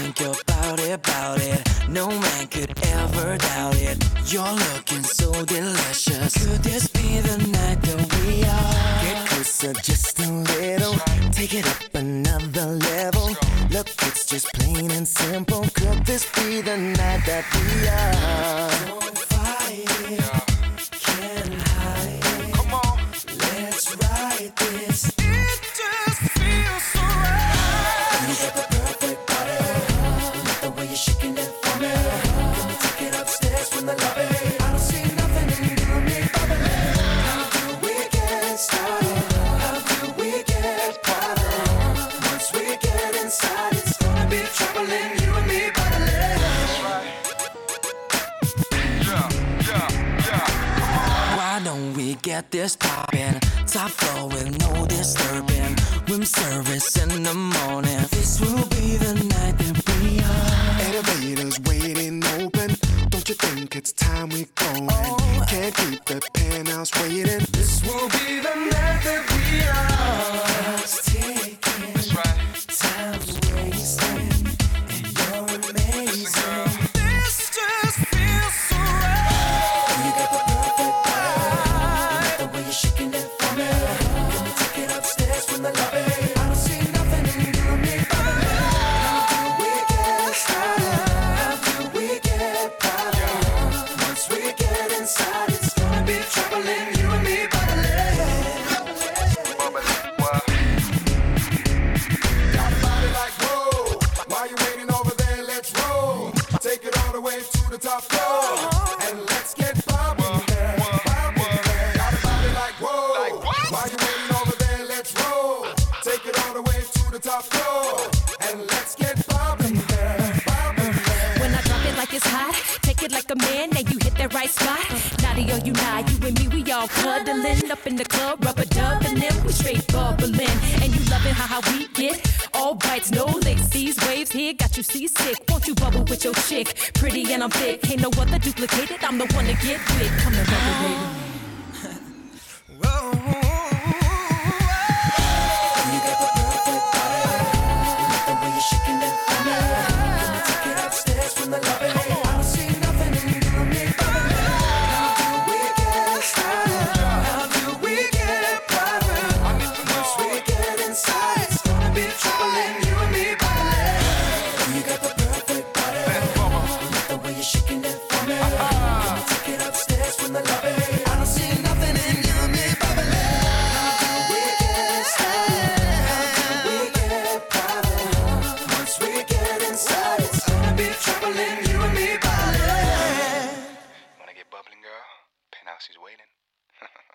think about it. No man could ever doubt it. You're looking so delicious. Could this be the night that we are? Get closer just a little. Take it up another level. Look, it's just plain and simple. Could this be the night that we are? Don't fight it, can't hide it. Come on, let's ride this. It just feels so right. You got the perfect body. Love the way you're shaking it for me. Can we take it upstairs from the lobby? I don't see nothing in you and me, baby. How do we get started? How do we get started? Once we get inside, it's gonna be trouble in you and me, baby. Why don't we get this poppin'? Top floor with no disturbing. Room service in the morning. This will be the night that we are. Elevators waiting open. Don't you think it's time we going? Can't keep the penthouse waiting. This will be the night that we are. It's ticking. That's right. Time's wasting, and you're amazing. This just feels so right. You got the perfect body. The way you're shaking it for me. Can we take it upstairs from the lobby? I don't see nothing in you and me, baby. How do we get started? How do we get started? Once we get inside, it's gonna be trouble in you and me, baby. Got a body like whoa. While you waiting over there, let's roll. Take it all the way to the top floor, and let's get poppin' there. Poppin' there. Got a body like whoa. While you waiting over there, let's roll. Take it all the way to the top floor, and let's get poppin' there. Poppin' there. When I drop it like it's hot, take it like a man, now you hit that right spot. Naughty or you not, you and me, we all cuddling up in the club, rubber dubbing them, we straight bubbling. And you loving how we get all bites, no licks. These waves here got you seasick. Won't you bubble with your chick? Pretty and I'm thick, ain't no other duplicated. I'm the one to get with. Come to bubble, baby. You got the perfect body. Love the way you're shaking it for me. Can we take it upstairs from the lobby? I don't see nothing in you and me, baby. How do we get started? How do we get private? Once we get inside, it's gonna be trouble in you and me, baby. You got the perfect body. Love the way you're shaking it for me. Can we take it upstairs from the lobby? I don't see nothing in you and me, baby. How do we get started? How do we get private? Once we get inside, it's gonna be trouble in you and me, baby. Wanna get bubbling, girl? Penthouse is waiting.